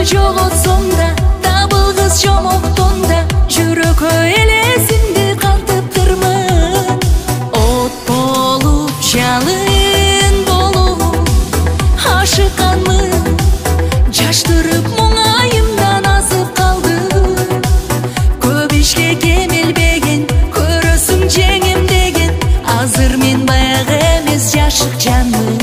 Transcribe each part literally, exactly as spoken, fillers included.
жоғалтсам да, табылғыз жомоқтонда, жүрек елесінде қалтып тұрмын. От болып, жалын болып, ашыққанмын, жаштырып мұңайымдан азып қалды. Көп ішке кемелбеген, көресің жеңем деген, азыр мен баяғы емес жашық жанмын.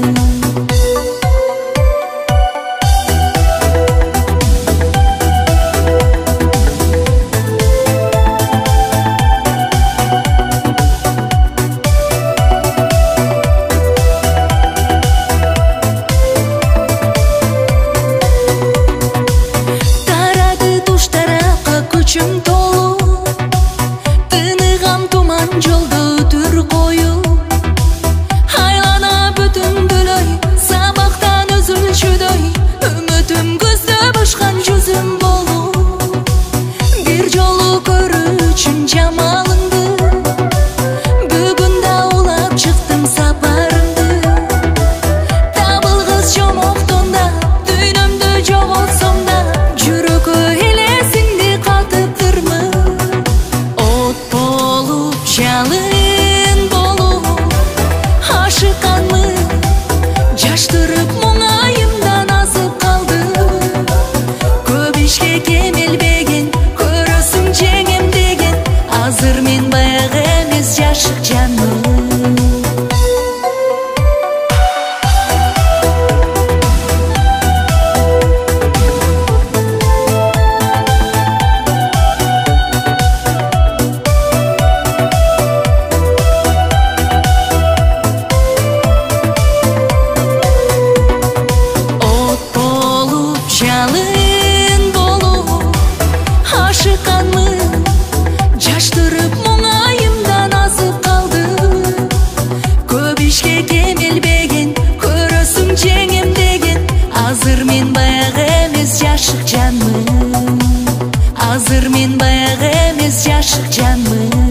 Күчім толу, тынығам туман жолды түр қою. Айлана бүтін дүлөй, сабақтан үзілшүдөй, үмітім күзді бышқан жүзім болу. Бір жолу көрүчүн жамалыңды, бүгін даулап шықтым сапарыңды. Табылғыз жомоқтонда, дүйнөмдү жоғалтсам да, жүрек жалын болып, ашыққанмын, жаштырып мұңайымдан азып қалды. Көп ішке кемелбеген, көресің жеңем деген, азыр мен баяғы емес жашық жанмын. Жалын болып, ашыққанмын, жаштырып мұңайымдан азып қалды. Көп ішке кемелбеген, көресің жеңем деген, азыр мен баяғы емес жашық жанмын. Азыр мен баяғы емес жашық жанмын.